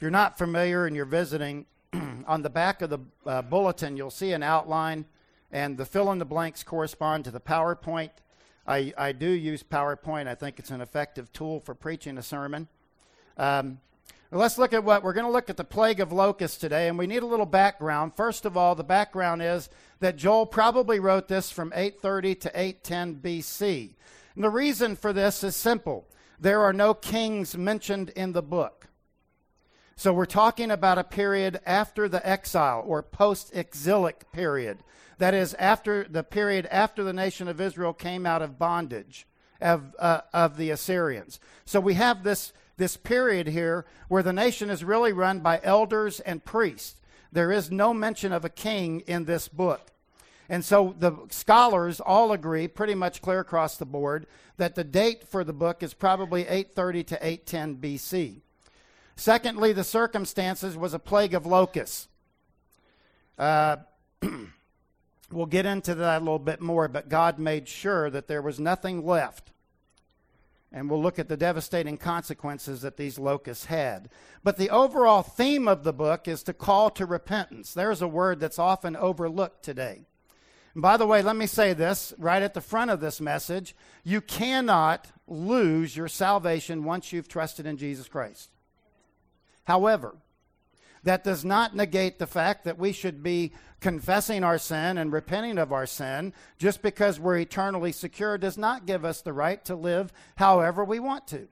If you're not familiar and you're visiting, on the back of the bulletin, you'll see an outline, and the fill-in-the-blanks correspond to the PowerPoint. I do use PowerPoint. I think it's an effective tool for preaching a sermon. Let's look at we're going to look at the plague of locusts today, and we need a little background. First of all, the background is that Joel probably wrote this from 830 to 810 BC. And the reason for this is simple. There are no kings mentioned in the book. So we're talking about a period after the exile or post-exilic period. That is, after the period after the nation of Israel came out of bondage of the Assyrians. So we have this period here where the nation is really run by elders and priests. There is no mention of a king in this book. And so the scholars all agree, pretty much clear across the board, that the date for the book is probably 830 to 810 BC. Secondly, the circumstances was a plague of locusts. We'll get into that a little bit more, but God made sure that there was nothing left. And we'll look at the devastating consequences that these locusts had. But the overall theme of the book is to call to repentance. There's a word that's often overlooked today. And by the way, let me say this right at the front of this message. You cannot lose your salvation once you've trusted in Jesus Christ. However, that does not negate the fact that we should be confessing our sin and repenting of our sin. Just because we're eternally secure does not give us the right to live however we want to.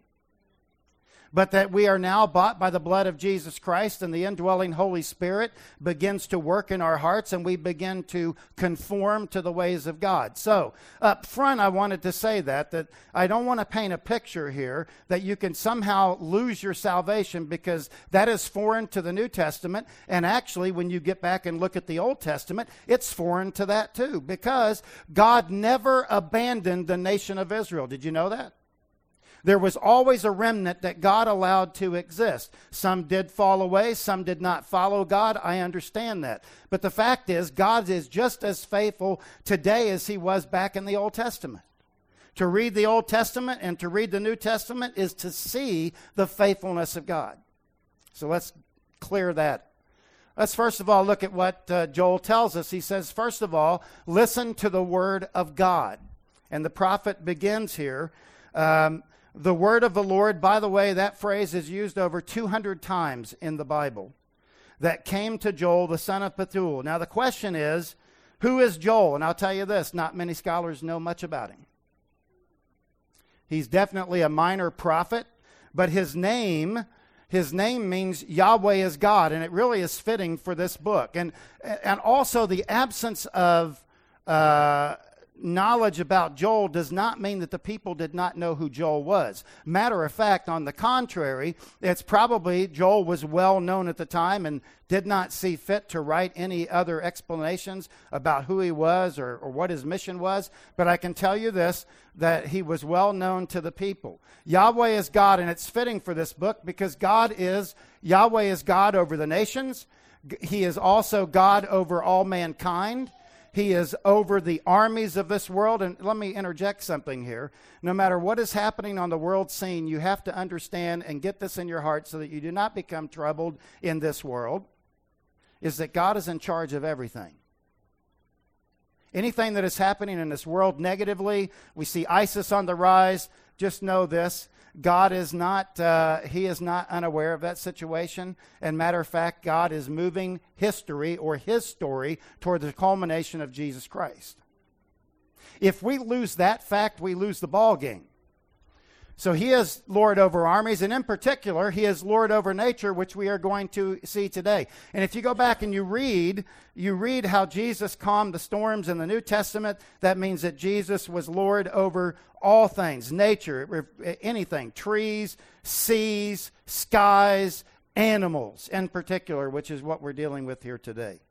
But that we are now bought by the blood of Jesus Christ, and the indwelling Holy Spirit begins to work in our hearts, and we begin to conform to the ways of God. So, up front, I wanted to say that I don't want to paint a picture here that you can somehow lose your salvation, because that is foreign to the New Testament. And actually, when you get back and look at the Old Testament, it's foreign to that too, because God never abandoned the nation of Israel. Did you know that? There was always a remnant that God allowed to exist. Some did fall away. Some did not follow God. I understand that. But the fact is, God is just as faithful today as he was back in the Old Testament. To read the Old Testament and to read the New Testament is to see the faithfulness of God. So let's clear that. Let's first of all look at what Joel tells us. He says, first of all, listen to the word of God. And the prophet begins here. The word of the Lord, by the way, that phrase is used over 200 times in the Bible. That came to Joel, the son of Pethuel. Now the question is, who is Joel? And I'll tell you this, not many scholars know much about him. He's definitely a minor prophet, but his name means Yahweh is God, and it really is fitting for this book. And also the absence of knowledge about Joel does not mean that the people did not know who Joel was. Matter of fact, on the contrary, it's probably Joel was well known at the time and did not see fit to write any other explanations about who he was or what his mission was. But I can tell you this, that he was well known to the people. Yahweh is God, and it's fitting for this book because Yahweh is God over the nations. He is also God over all mankind. He is over the armies of this world. And let me interject something here. No matter what is happening on the world scene, you have to understand and get this in your heart so that you do not become troubled in this world, is that God is in charge of everything. Anything that is happening in this world negatively, we see ISIS on the rise, just know this. God is not, he is not unaware of that situation. And matter of fact, God is moving history or his story toward the culmination of Jesus Christ. If we lose that fact, we lose the ball game. So he is Lord over armies, and in particular, he is Lord over nature, which we are going to see today. And if you go back and you read how Jesus calmed the storms in the New Testament, that means that Jesus was Lord over all things, nature, anything, trees, seas, skies, animals in particular, which is what we're dealing with here today.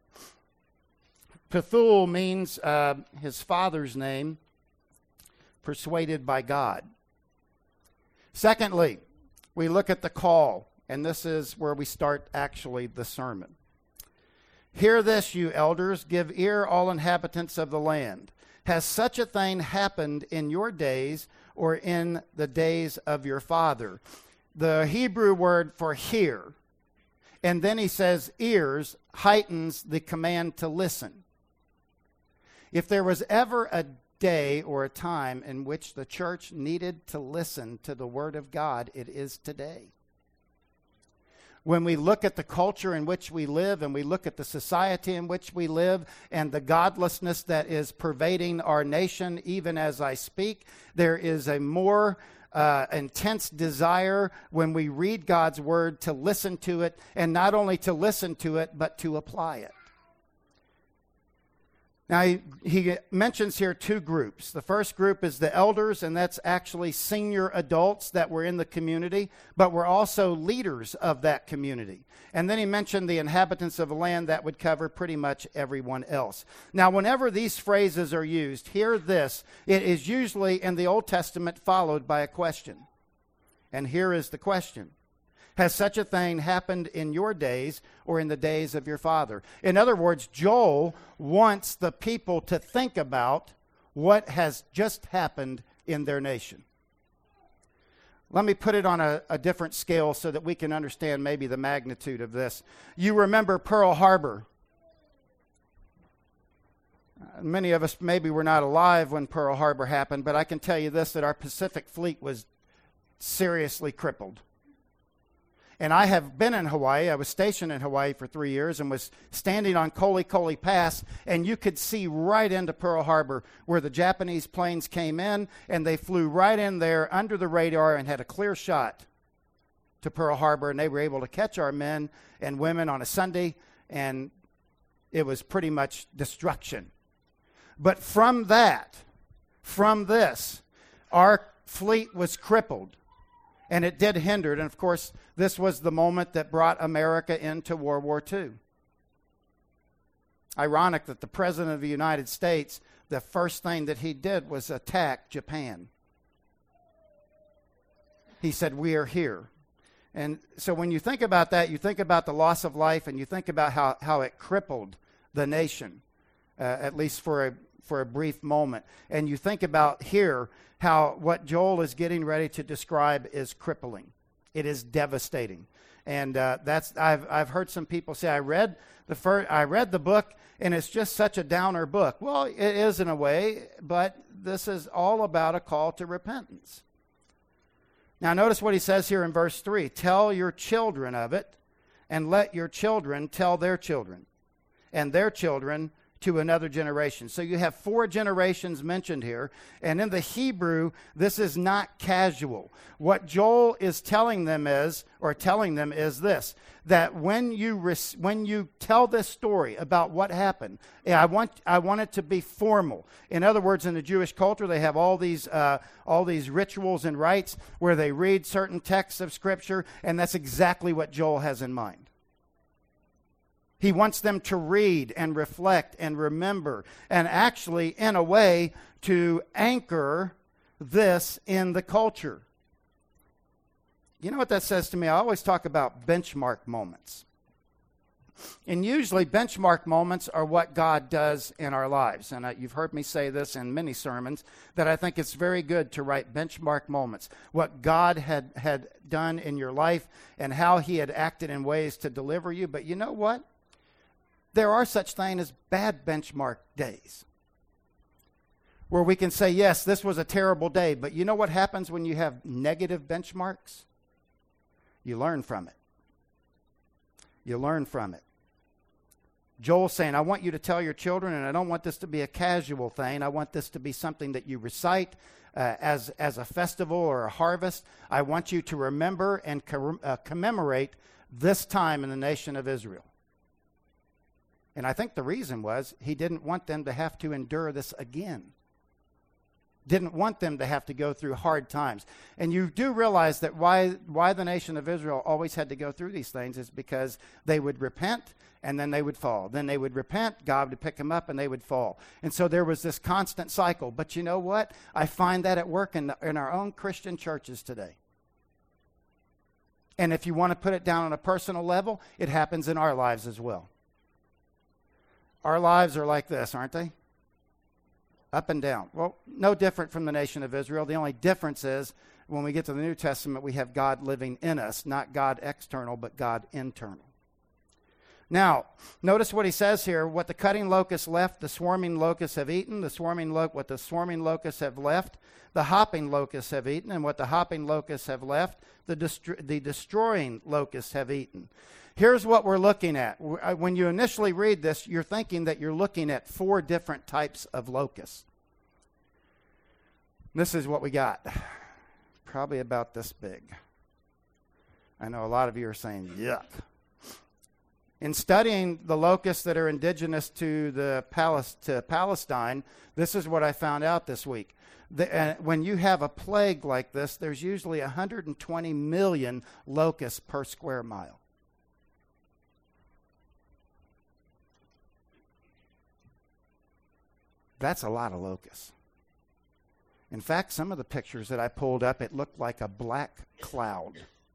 Pethuel means his father's name, persuaded by God. Secondly, we look at the call, and this is where we start actually the sermon. Hear this, you elders, give ear, all inhabitants of the land. Has such a thing happened in your days or in the days of your father? The Hebrew word for hear And then he says ears heightens the command to listen. If there was ever a day or a time in which the church needed to listen to the Word of God, it is today. When we look at the culture in which we live and we look at the society in which we live and the godlessness that is pervading our nation, even as I speak, there is a more intense desire when we read God's Word to listen to it, and not only to listen to it, but to apply it. Now, he mentions here two groups. The first group is the elders, and that's actually senior adults that were in the community, but were also leaders of that community. And then he mentioned the inhabitants of the land. That would cover pretty much everyone else. Now, whenever these phrases are used, hear this. It is usually in the Old Testament followed by a question. And here is the question. Has such a thing happened in your days or in the days of your father? In other words, Joel wants the people to think about what has just happened in their nation. Let me put it on a different scale so that we can understand maybe the magnitude of this. You remember Pearl Harbor. Many of us maybe were not alive when Pearl Harbor happened, but I can tell you this, that our Pacific Fleet was seriously crippled. And I have been in Hawaii. I was stationed in Hawaii for 3 years and was standing on Kolikoli Pass, and you could see right into Pearl Harbor where the Japanese planes came in, and they flew right in there under the radar and had a clear shot to Pearl Harbor, and they were able to catch our men and women on a Sunday, and it was pretty much destruction. But from this, our fleet was crippled. And it did hinder. And, of course, this was the moment that brought America into World War II. Ironic that the President of the United States, the first thing that he did was attack Japan. He said, we are here. And so when you think about that, you think about the loss of life, and you think about how it crippled the nation, at least for a brief moment. And you think about here how what Joel is getting ready to describe is crippling. It is devastating. And I've heard some people say, I read the book, and it's just such a downer book. Well, it is in a way, but this is all about a call to repentance. Now, notice what he says here in verse 3. Tell your children of it, and let your children tell their children, and their children to another generation. So you have 4 generations mentioned here. And in the Hebrew, this is not casual. What Joel is telling them is this, that when you tell this story about what happened, I want it to be formal. In other words, in the Jewish culture, they have all these rituals and rites where they read certain texts of Scripture, and that's exactly what Joel has in mind. He wants them to read and reflect and remember, and actually, in a way, to anchor this in the culture. You know what that says to me? I always talk about benchmark moments. And usually benchmark moments are what God does in our lives. And you've heard me say this in many sermons, that I think it's very good to write benchmark moments. What God had done in your life and how he had acted in ways to deliver you. But you know what? There are such things as bad benchmark days where we can say, yes, this was a terrible day. But you know what happens when you have negative benchmarks? You learn from it. You learn from it. Joel's saying, I want you to tell your children, and I don't want this to be a casual thing. I want this to be something that you recite as a festival or a harvest. I want you to remember and commemorate this time in the nation of Israel. And I think the reason was he didn't want them to have to endure this again. Didn't want them to have to go through hard times. And you do realize that why the nation of Israel always had to go through these things is because they would repent and then they would fall. Then they would repent, God would pick them up, and they would fall. And so there was this constant cycle. But you know what? I find that at work in our own Christian churches today. And if you want to put it down on a personal level, it happens in our lives as well. Our lives are like this, aren't they? Up and down. Well, no different from the nation of Israel. The only difference is when we get to the New Testament, we have God living in us, not God external, but God internal. Now, notice what he says here. What the cutting locusts left, the swarming locusts have eaten. What the swarming locusts have left, the hopping locusts have eaten. And what the hopping locusts have left, the destroying locusts have eaten. Here's what we're looking at. When you initially read this, you're thinking that you're looking at 4 different types of locusts. This is what we got. Probably about this big. I know a lot of you are saying, yuck. In studying the locusts that are indigenous to Palestine, this is what I found out this week. When you have a plague like this, there's usually 120 million locusts per square mile. That's a lot of locusts. In fact, some of the pictures that I pulled up, it looked like a black cloud.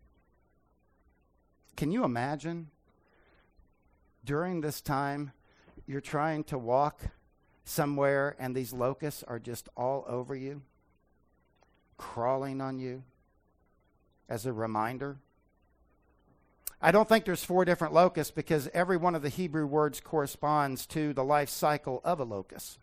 Can you imagine? During this time, you're trying to walk somewhere and these locusts are just all over you, crawling on you as a reminder. I don't think there's 4 different locusts because every one of the Hebrew words corresponds to the life cycle of a locust.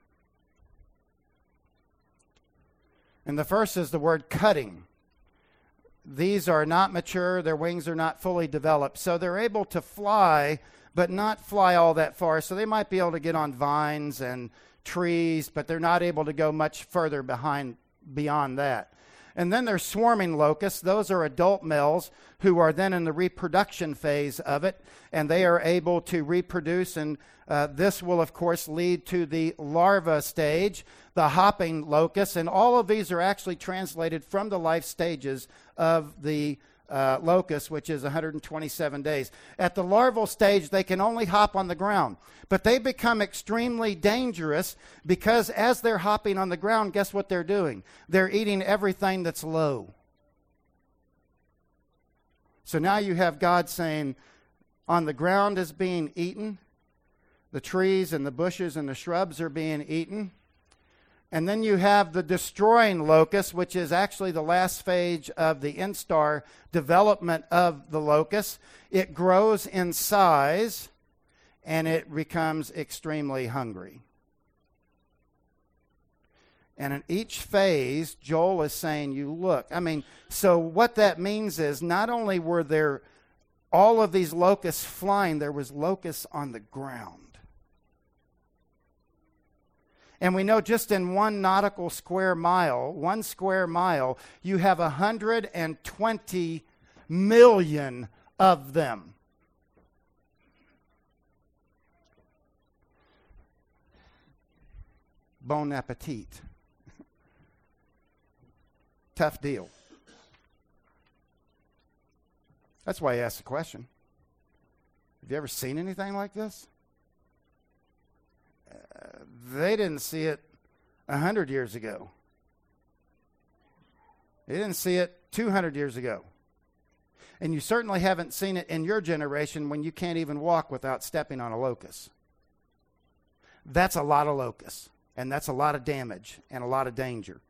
And the first is the word cutting. These are not mature, their wings are not fully developed, so they're able to fly but not fly all that far. So they might be able to get on vines and trees, but they're not able to go much further beyond that. And then there's swarming locusts. Those are adult males who are then in the reproduction phase of it, and they are able to reproduce, and this will, of course, lead to the larva stage, the hopping locusts, and all of these are actually translated from the life stages of the locust, which is 127 days. At the larval stage, they can only hop on the ground, but they become extremely dangerous because as they're hopping on the ground, guess what they're doing? They're eating everything that's low. So now you have God saying, on the ground is being eaten, the trees and the bushes and the shrubs are being eaten. And then you have the destroying locust, which is actually the last stage of the instar development of the locust. It grows in size, and it becomes extremely hungry. And in each phase, Joel is saying, you look. So what that means is not only were there all of these locusts flying, there was locusts on the ground. And we know just in 1 nautical square mile, 1 square mile, you have 120 million of them. Bon appetit. Tough deal. That's why I asked the question. Have you ever seen anything like this? They didn't see it 100 years ago. They didn't see it 200 years ago. And you certainly haven't seen it in your generation when you can't even walk without stepping on a locust. That's a lot of locusts, and that's a lot of damage and a lot of danger.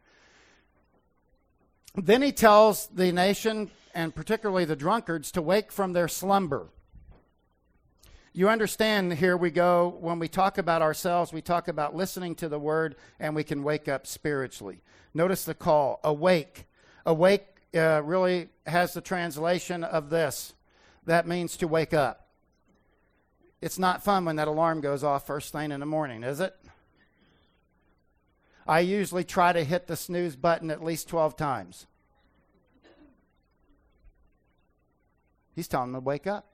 Then he tells the nation, and particularly the drunkards, to wake from their slumber. You understand, here we go, when we talk about ourselves, we talk about listening to the word, and we can wake up spiritually. Notice the call, awake. Awake really has the translation of this. That means to wake up. It's not fun when that alarm goes off first thing in the morning, is it? I usually try to hit the snooze button at least 12 times. He's telling them to wake up.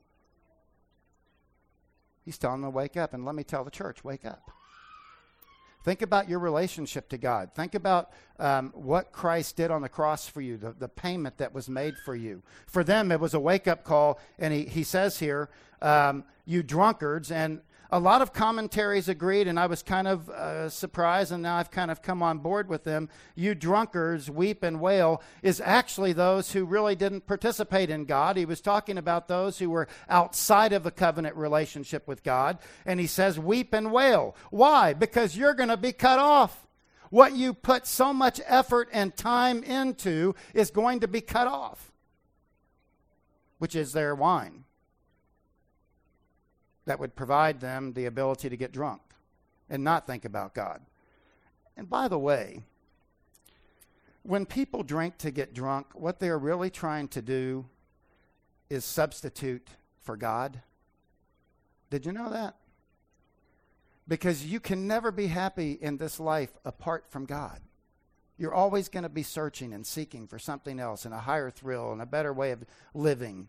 He's telling them to wake up. And let me tell the church, wake up. Think about your relationship to God. Think about what Christ did on the cross for you, the payment that was made for you. For them, it was a wake-up call. And he says here, you drunkards. And a lot of commentaries agreed, and I was kind of surprised, and now I've kind of come on board with them. You drunkards, weep and wail, is actually those who really didn't participate in God. He was talking about those who were outside of the covenant relationship with God, and he says, weep and wail. Why? Because you're going to be cut off. What you put so much effort and time into is going to be cut off, which is their wine. that would provide them the ability to get drunk and not think about God. And by the way, when people drink to get drunk, what they're really trying to do is substitute for God. Did you know that? Because you can never be happy in this life apart from God. You're always going to be searching and seeking for something else and a higher thrill and a better way of living.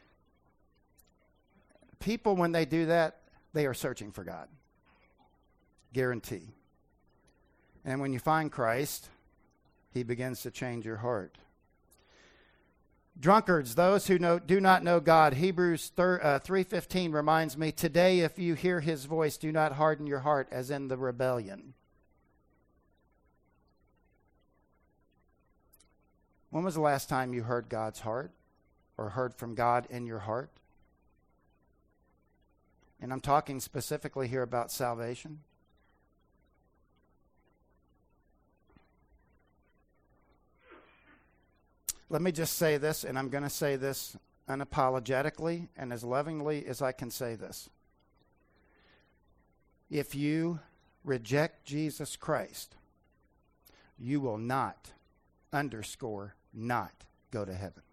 People, when they do that, they are searching for God. Guarantee. And when you find Christ, he begins to change your heart. Drunkards, those who do not know God. Hebrews 3:15 reminds me, today if you hear his voice, do not harden your heart as in the rebellion. When was the last time you heard God's heart or heard from God in your heart? And I'm talking specifically here about salvation. Let me just say this, and I'm going to say this unapologetically and as lovingly as I can say this. If you reject Jesus Christ, you will not go to heaven.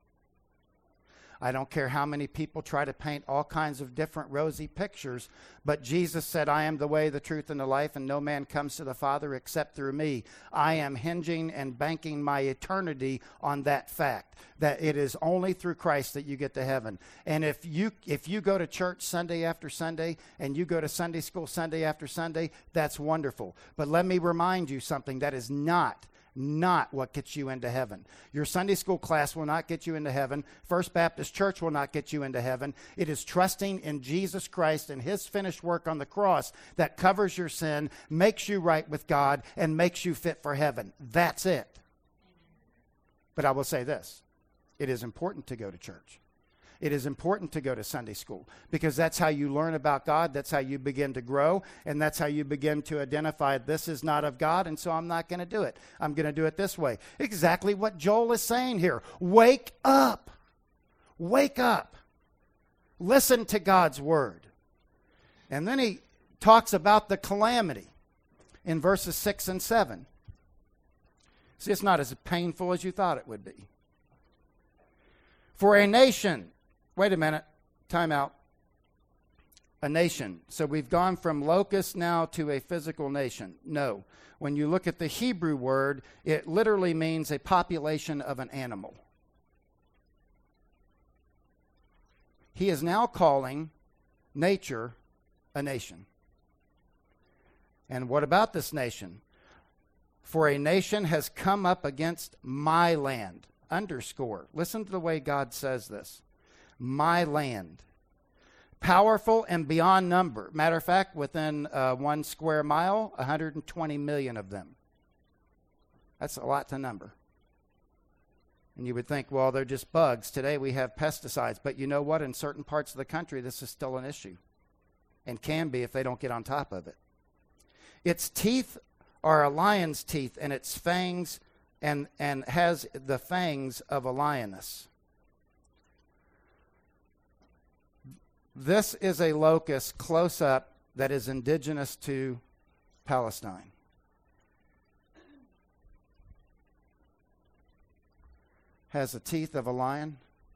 I don't care how many people try to paint all kinds of different rosy pictures, but Jesus said, I am the way, the truth, and the life, and no man comes to the Father except through me. I am hinging and banking my eternity on that fact, that it is only through Christ that you get to heaven. And if you go to church Sunday after Sunday, and you go to Sunday school Sunday after Sunday, that's wonderful. But let me remind you something, that is not what gets you into heaven. Your Sunday school class will not get you into heaven. First Baptist Church will not get you into heaven. It is trusting in Jesus Christ and his finished work on the cross that covers your sin, makes you right with God, and makes you fit for heaven. That's it. But I will say this. It is important to go to church. It is important to go to Sunday school because that's how you learn about God. That's how you begin to grow, and that's how you begin to identify this is not of God, and so I'm not going to do it. I'm going to do it this way. Exactly what Joel is saying here. Wake up. Wake up. Listen to God's word. And then he talks about the calamity in verses 6 and 7. See, it's not as painful as you thought it would be. For a nation... Wait a minute. Time out. A nation. So we've gone from locust now to a physical nation. No. When you look at the Hebrew word, it literally means a population of an animal. He is now calling nature a nation. And what about this nation? For a nation has come up against my land. Underscore. Listen to the way God says this. My land. Powerful and beyond number. Matter of fact, within 1 square mile, 120 million of them. That's a lot to number. And you would think, well, they're just bugs. Today we have pesticides. But you know what? In certain parts of the country, this is still an issue. And can be if they don't get on top of it. Its teeth are a lion's teeth, and its fangs and has the fangs of a lioness. This is a locust close up that is indigenous to Palestine. Has the teeth of a lion.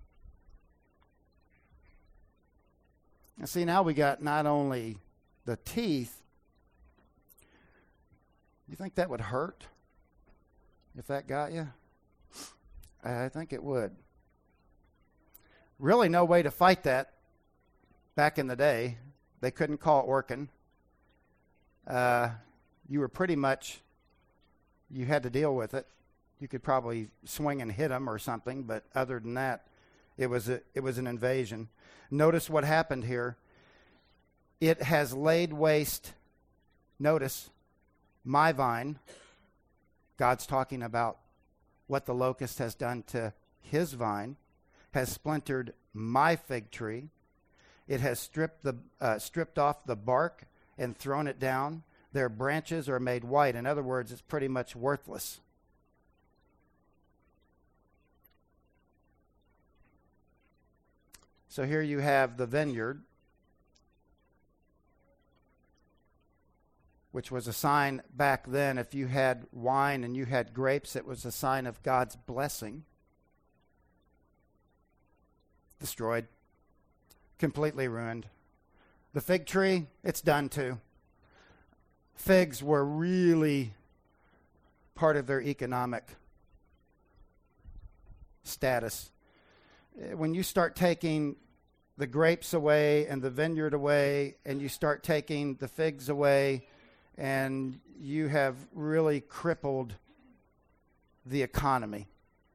And see, now we got not only the teeth. You think that would hurt if that got you? I think it would. Really no way to fight that. Back in the day, they couldn't call Orkin. You were pretty much, you had to deal with it. You could probably swing and hit them or something, but other than that, it was an invasion. Notice what happened here. It has laid waste, notice, my vine. God's talking about what the locust has done to his vine, has splintered my fig tree. It has stripped off the bark and thrown it down. Their branches are made white. In other words, it's pretty much worthless. So here you have the vineyard which was a sign back then. If you had wine and you had grapes, it was a sign of God's blessing. Destroyed. Completely ruined. The fig tree, it's done too. Figs were really part of their economic status. When you start taking the grapes away and the vineyard away, and you start taking the figs away, and you have really crippled the economy.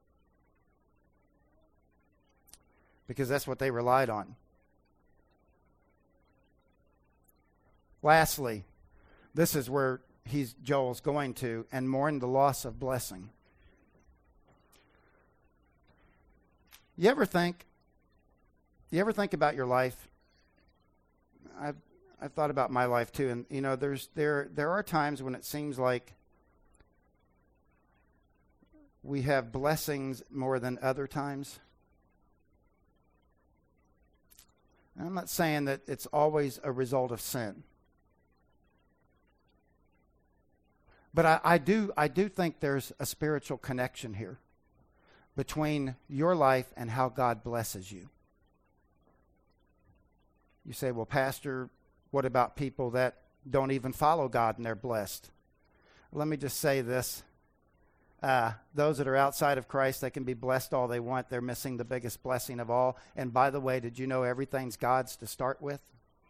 Because that's what they relied on. Lastly, this is where Joel's going to, and mourn the loss of blessing. You ever think about your life? I've thought about my life too, and you know, there are times when it seems like we have blessings more than other times. And I'm not saying that it's always a result of sin. But I do think there's a spiritual connection here between your life and how God blesses you. You say, well, Pastor, what about people that don't even follow God and they're blessed? Let me just say this. Those that are outside of Christ, they can be blessed all they want. They're missing the biggest blessing of all. And by the way, did you know everything's God's to start with?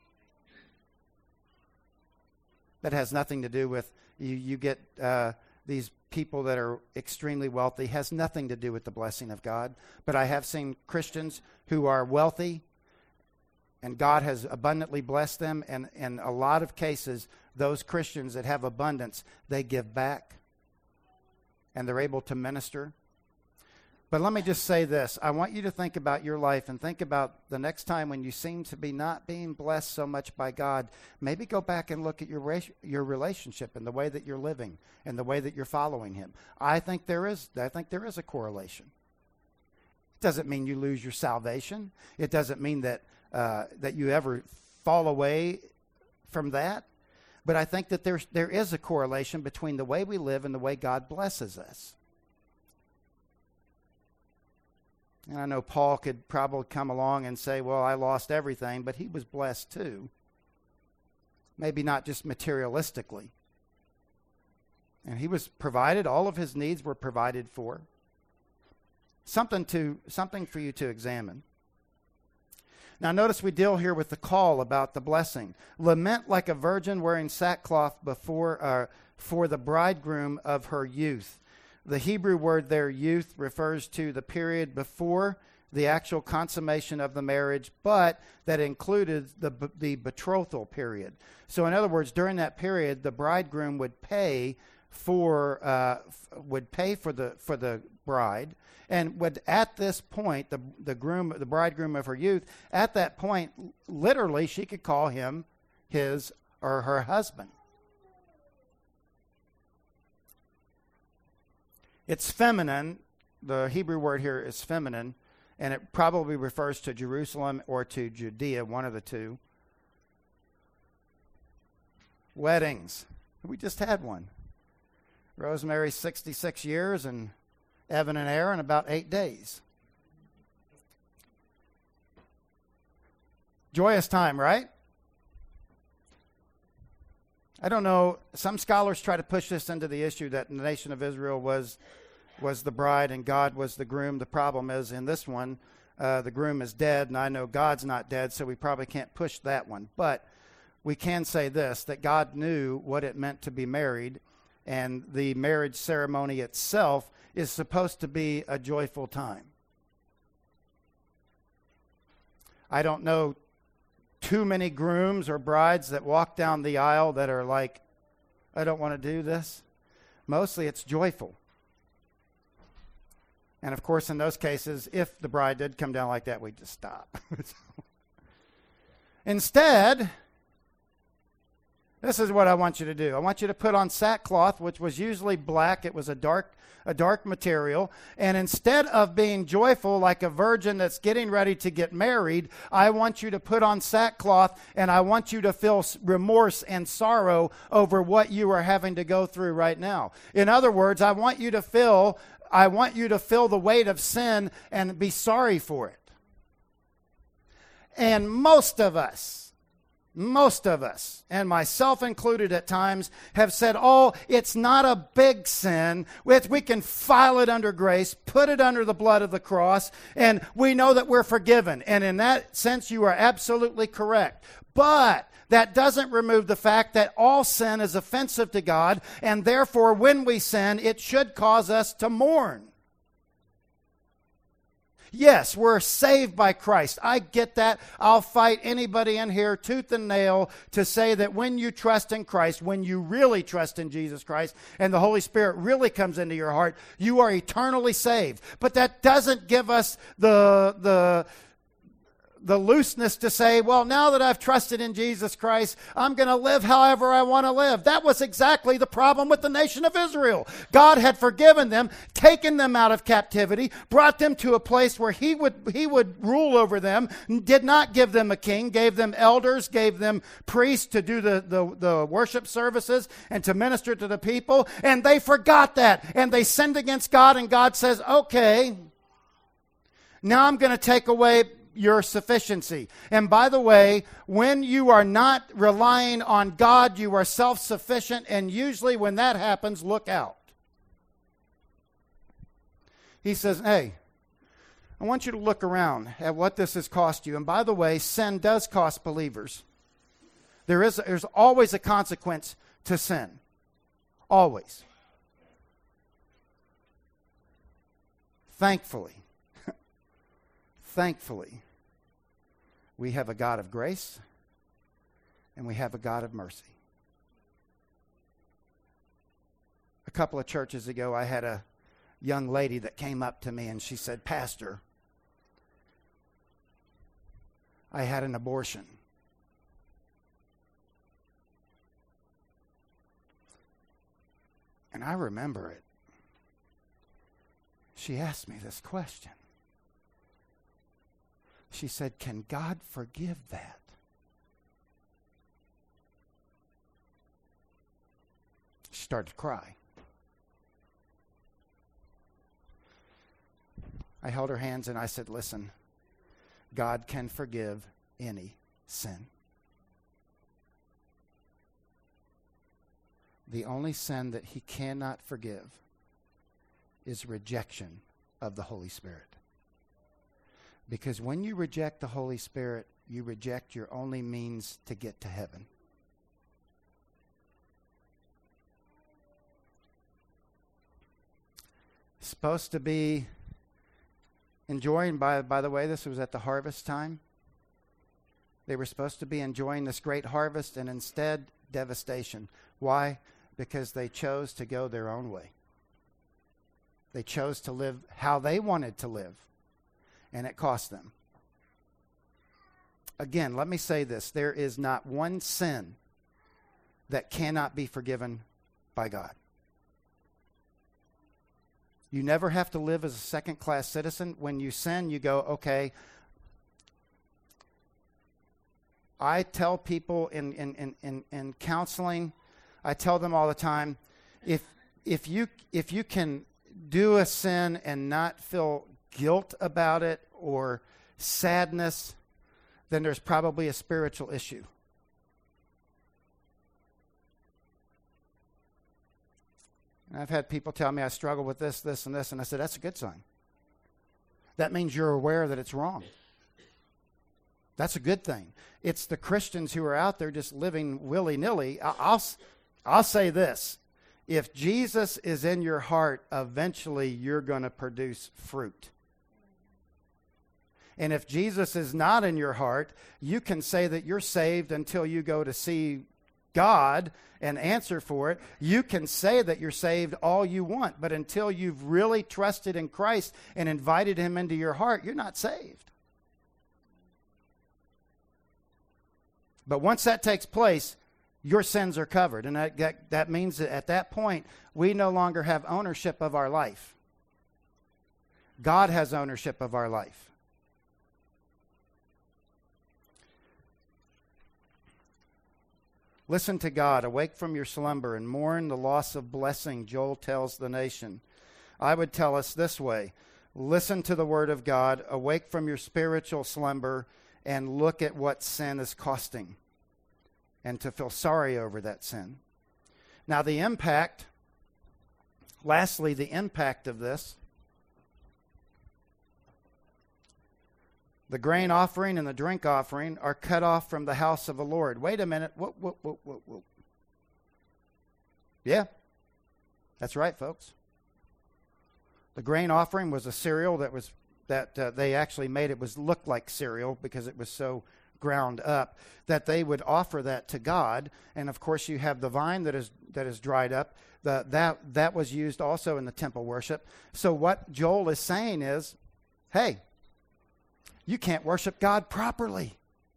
That has nothing to do with you get these people that are extremely wealthy. Has nothing to do with the blessing of God. But I have seen Christians who are wealthy, and God has abundantly blessed them. And in a lot of cases, those Christians that have abundance, they give back, and they're able to minister. But let me just say this. I want you to think about your life and think about the next time when you seem to be not being blessed so much by God. Maybe go back and look at your relationship and the way that you're living and the way that you're following Him. I think there is a correlation. It doesn't mean you lose your salvation. It doesn't mean that you ever fall away from that. But I think that there is a correlation between the way we live and the way God blesses us. And I know Paul could probably come along and say, well, I lost everything, but he was blessed too. Maybe not just materialistically. And he was provided, all of his needs were provided for. Something for you to examine. Now notice we deal here with the call about the blessing. Lament like a virgin wearing sackcloth for the bridegroom of her youth. The Hebrew word there, youth, refers to the period before the actual consummation of the marriage, but that included the betrothal period. So in other words, during that period, the bridegroom would pay for the bride, and would at this point, the bridegroom of her youth, at that point, literally, she could call him his or her husband. It's feminine. The Hebrew word here is feminine, and it probably refers to Jerusalem or to Judea, one of the two. Weddings. We just had one. Rosemary's 66 years, and Evan and Aaron about 8 days. Joyous time, right? I don't know. Some scholars try to push this into the issue that the nation of Israel was the bride and God was the groom. The problem is in this one, the groom is dead, and I know God's not dead, so we probably can't push that one. But we can say this, that God knew what it meant to be married, and the marriage ceremony itself is supposed to be a joyful time. I don't know too many grooms or brides that walk down the aisle that are like, I don't want to do this. Mostly it's joyful. And of course, in those cases, if the bride did come down like that, we'd just stop. Instead, This is what I want you to do. I want you to put on sackcloth, which was usually black. It was a dark material. And instead of being joyful like a virgin that's getting ready to get married, I want you to put on sackcloth, and I want you to feel remorse and sorrow over what you are having to go through right now. In other words, I want you to feel the weight of sin and be sorry for it. And most of us, and myself included at times, have said, oh, it's not a big sin. We can file it under grace, put it under the blood of the cross, and we know that we're forgiven. And in that sense, you are absolutely correct. But that doesn't remove the fact that all sin is offensive to God, and therefore, when we sin, it should cause us to mourn. Yes, we're saved by Christ. I get that. I'll fight anybody in here tooth and nail to say that when you trust in Christ, when you really trust in Jesus Christ, and the Holy Spirit really comes into your heart, you are eternally saved. But that doesn't give us the looseness to say, well, now that I've trusted in Jesus Christ, I'm going to live however I want to live. That was exactly the problem with the nation of Israel. God had forgiven them, taken them out of captivity, brought them to a place where he would rule over them, did not give them a king, gave them elders, gave them priests to do the worship services and to minister to the people, and they forgot that, and they sinned against God, and God says, okay, now I'm going to take away your sufficiency. And by the way, when you are not relying on God, you are self-sufficient, and usually when that happens, look out. He says, hey, I want you to look around at what this has cost you. And by the way, sin does cost believers. There's always a consequence to sin. Always. Thankfully, we have a God of grace and we have a God of mercy. A couple of churches ago, I had a young lady that came up to me and she said, Pastor, I had an abortion. And I remember it. She asked me this question. She said, can God forgive that? She started to cry. I held her hands and I said, listen, God can forgive any sin. The only sin that he cannot forgive is rejection of the Holy Spirit. Because when you reject the Holy Spirit, you reject your only means to get to heaven. Supposed to be enjoying, by the way, this was at the harvest time. They were supposed to be enjoying this great harvest, and instead, devastation. Why? Because they chose to go their own way. They chose to live how they wanted to live. And it cost them. Again, let me say this. There is not one sin that cannot be forgiven by God. You never have to live as a second-class citizen. When you sin, you go, okay. I tell people in counseling, I tell them all the time, if you can do a sin and not feel guilt about it or sadness, then there's probably a spiritual issue. And I've had people tell me I struggle with this, and this, and I said, that's a good sign. That means you're aware that it's wrong. That's a good thing. It's the Christians who are out there just living willy-nilly. I'll say this. If Jesus is in your heart, eventually you're going to produce fruit. And if Jesus is not in your heart, you can say that you're saved until you go to see God and answer for it. You can say that you're saved all you want, but until you've really trusted in Christ and invited him into your heart, you're not saved. But once that takes place, your sins are covered. And that means that at that point, we no longer have ownership of our life. God has ownership of our life. Listen to God. Awake from your slumber and mourn the loss of blessing, Joel tells the nation. I would tell us this way. Listen to the word of God. Awake from your spiritual slumber and look at what sin is costing, and to feel sorry over that sin. Now the impact, lastly, the impact of this, the grain offering and the drink offering are cut off from the house of the Lord. Wait a minute. Whoa. Yeah, that's right, folks. The grain offering was a cereal that they actually made it look like cereal because it was so ground up, that they would offer that to God. And of course you have the vine that is dried up. That was used also in the temple worship. So what Joel is saying is, hey, you can't worship God properly.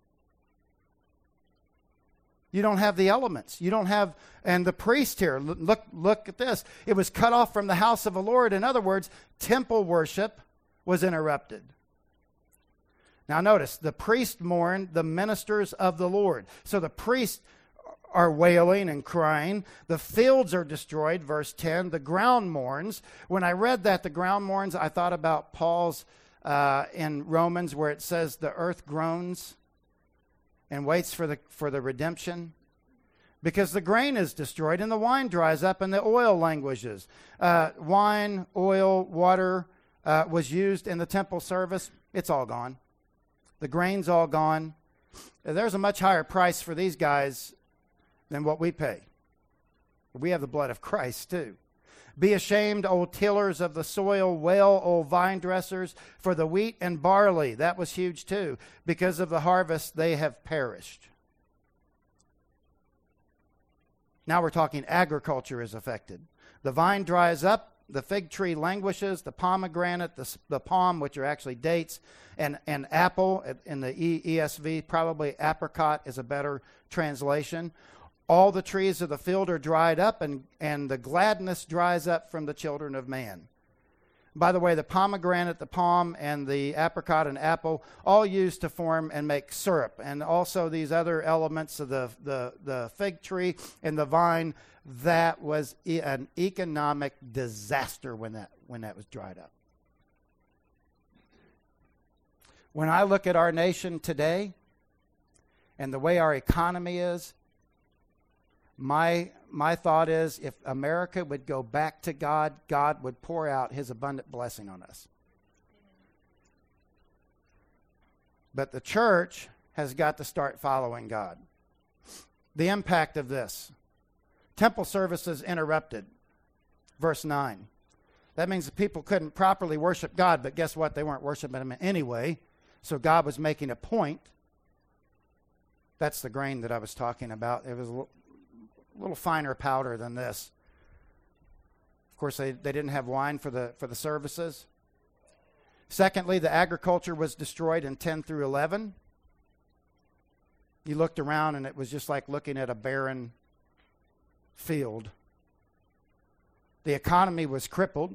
You don't have the elements. You don't have, and the priest here, look at this. It was cut off from the house of the Lord. In other words, temple worship was interrupted. Now notice, the priest mourned the ministers of the Lord. So the priests are wailing and crying. The fields are destroyed, verse 10. The ground mourns. When I read that, the ground mourns, I thought about Paul's in Romans where it says the earth groans and waits for the redemption. Because the grain is destroyed and the wine dries up and the oil languishes. Wine, oil, water was used in the temple service. It's all gone. The grain's all gone. There's a much higher price for these guys than what we pay. We have the blood of Christ too. Be ashamed, O tillers of the soil. Wail, O vine dressers, for the wheat and barley. That was huge too. Because of the harvest, they have perished. Now we're talking agriculture is affected. The vine dries up. The fig tree languishes, the pomegranate, the palm, which are actually dates, and apple in the ESV, probably apricot is a better translation. All the trees of the field are dried up, and the gladness dries up from the children of man. By the way, the pomegranate, the palm, and the apricot and apple, all used to form and make syrup. And also these other elements of the fig tree and the vine, that was an economic disaster when that was dried up. When I look at our nation today and the way our economy is, my thought is if America would go back to God, God would pour out his abundant blessing on us. But the church has got to start following God. The impact of this. Temple services interrupted. Verse 9. That means the people couldn't properly worship God, but guess what? They weren't worshiping him anyway. So God was making a point. That's the grain that I was talking about. It was a little finer powder than this. Of course, they didn't have wine for the services. Secondly, the agriculture was destroyed in 10 through 11. You looked around and it was just like looking at a barren field. The economy was crippled.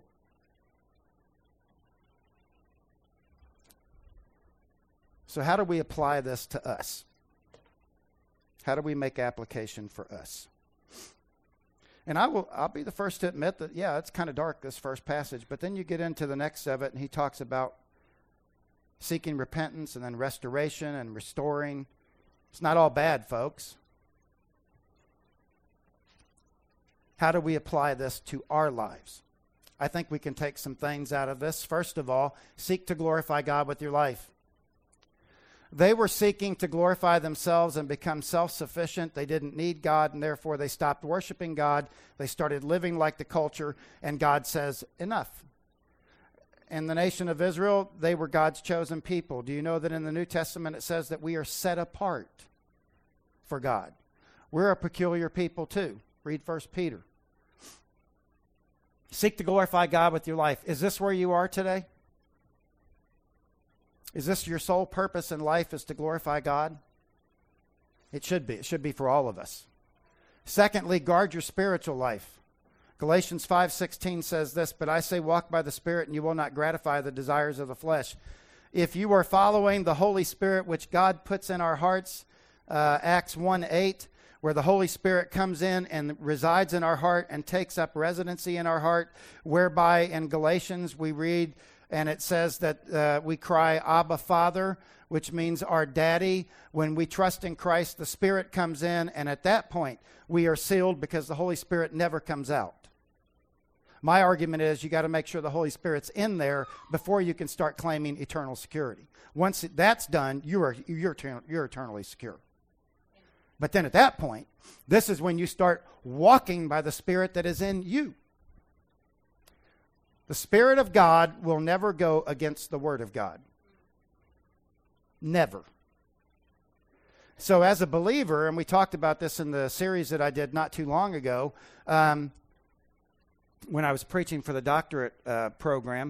So how do we apply this to us? How do we make application for us? And I'll be the first to admit that, yeah, it's kind of dark, this first passage, but then you get into the next of it and he talks about seeking repentance and then restoration and restoring. It's not all bad, folks. How do we apply this to our lives? I think we can take some things out of this. First of all, seek to glorify God with your life. They were seeking to glorify themselves and become self-sufficient. They didn't need God, and therefore they stopped worshiping God. They started living like the culture, and God says, enough. In the nation of Israel, they were God's chosen people. Do you know that in the New Testament it says that we are set apart for God? We're a peculiar people too. Read 1 Peter. Seek to glorify God with your life. Is this where you are today? Is this your sole purpose in life, is to glorify God? It should be. It should be for all of us. Secondly, guard your spiritual life. Galatians 5:16 says this, "But I say walk by the Spirit, and you will not gratify the desires of the flesh." If you are following the Holy Spirit, which God puts in our hearts, Acts 1:8, where the Holy Spirit comes in and resides in our heart and takes up residency in our heart, whereby in Galatians we read, and it says that we cry, Abba, Father, which means our daddy. When we trust in Christ, the Spirit comes in, and at that point, we are sealed because the Holy Spirit never comes out. My argument is you got to make sure the Holy Spirit's in there before you can start claiming eternal security. Once that's done, you're eternally secure. But then at that point, this is when you start walking by the Spirit that is in you. The Spirit of God will never go against the Word of God. Never. So as a believer, and we talked about this in the series that I did not too long ago, when I was preaching for the doctorate program,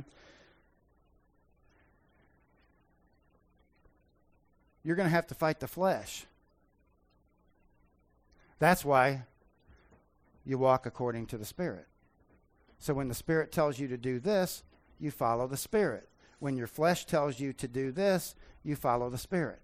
you're going to have to fight the flesh. That's why you walk according to the Spirit. So when the Spirit tells you to do this, you follow the Spirit. When your flesh tells you to do this, you follow the Spirit.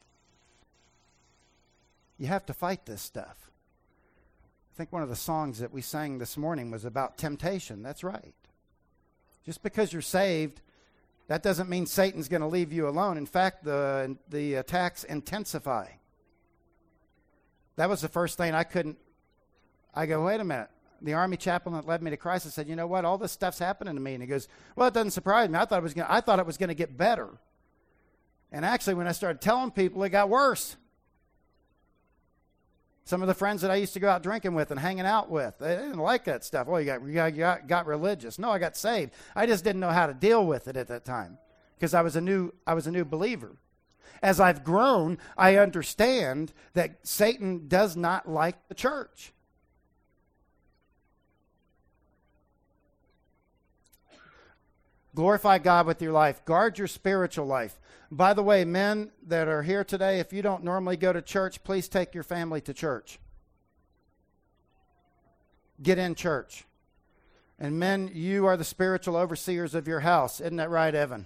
You have to fight this stuff. I think one of the songs that we sang this morning was about temptation. That's right. Just because you're saved, that doesn't mean Satan's going to leave you alone. In fact, the attacks intensify. That was the first thing I go, wait a minute. The Army chaplain that led me to Christ, I said, you know what? All this stuff's happening to me. And he goes, well, it doesn't surprise me. I thought it was going to get better. And actually, when I started telling people, it got worse. Some of the friends that I used to go out drinking with and hanging out with, they didn't like that stuff. Well, you got religious. No, I got saved. I just didn't know how to deal with it at that time because I was a new believer. As I've grown, I understand that Satan does not like the church. Glorify God with your life. Guard your spiritual life. By the way, men that are here today, if you don't normally go to church, please take your family to church. Get in church. And men, you are the spiritual overseers of your house. Isn't that right, Evan?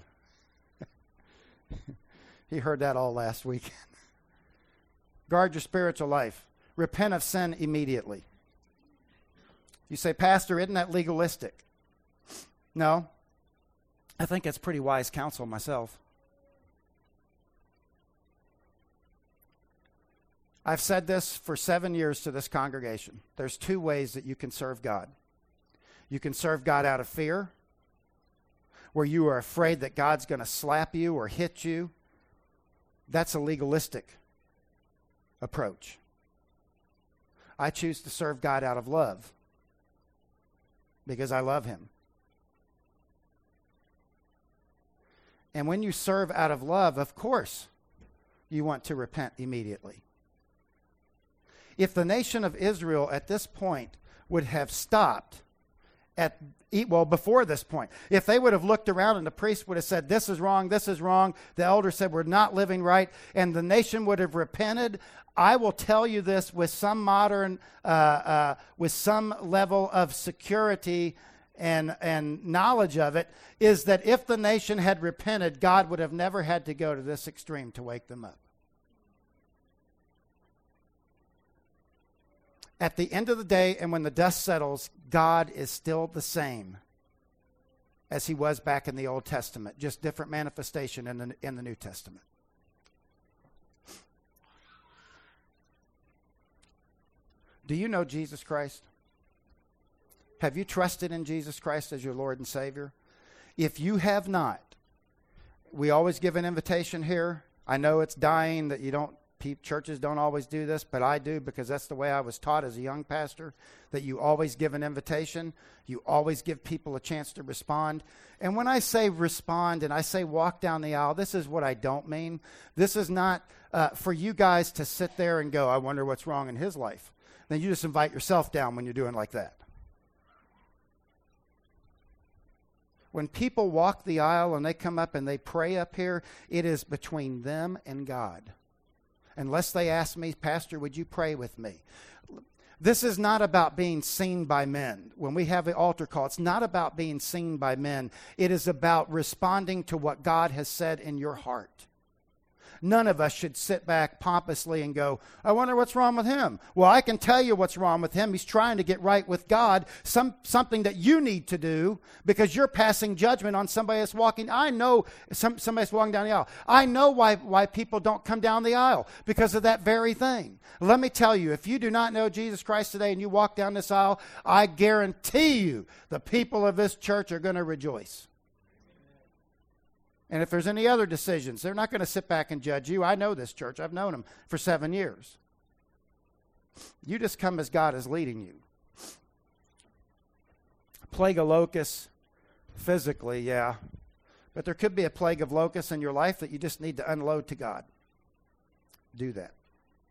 He heard that all last week. Guard your spiritual life. Repent of sin immediately. You say, Pastor, isn't that legalistic? No. I think that's pretty wise counsel myself. I've said this for 7 years to this congregation. There's two ways that you can serve God. You can serve God out of fear, where you are afraid that God's going to slap you or hit you. That's a legalistic approach. I choose to serve God out of love because I love Him. And when you serve out of love, of course, you want to repent immediately. If the nation of Israel at this point would have stopped before this point, if they would have looked around and the priest would have said, this is wrong, the elder said, we're not living right, and the nation would have repented, I will tell you this with some with some level of security and knowledge of it, is that if the nation had repented, God would have never had to go to this extreme to wake them up. At the end of the day, and when the dust settles, God is still the same as He was back in the Old Testament, just different manifestation in the New Testament. Do you know Jesus Christ? Have you trusted in Jesus Christ as your Lord and Savior? If you have not, we always give an invitation here. I know it's dying that churches don't always do this, but I do because that's the way I was taught as a young pastor, that you always give an invitation. You always give people a chance to respond. And when I say respond and I say walk down the aisle, this is what I don't mean. This is not for you guys to sit there and go, I wonder what's wrong in his life. Then you just invite yourself down when you're doing like that. When people walk the aisle and they come up and they pray up here, it is between them and God. Unless they ask me, Pastor, would you pray with me? This is not about being seen by men. When we have the altar call, it's not about being seen by men. It is about responding to what God has said in your heart. None of us should sit back pompously and go, I wonder what's wrong with him. Well, I can tell you what's wrong with him. He's trying to get right with God, something that you need to do because you're passing judgment on somebody that's walking. I know somebody's walking down the aisle. I know why people don't come down the aisle because of that very thing. Let me tell you, if you do not know Jesus Christ today and you walk down this aisle, I guarantee you the people of this church are going to rejoice. And if there's any other decisions, they're not going to sit back and judge you. I know this church. I've known them for 7 years. You just come as God is leading you. Plague of locusts, physically, yeah. But there could be a plague of locusts in your life that you just need to unload to God. Do that.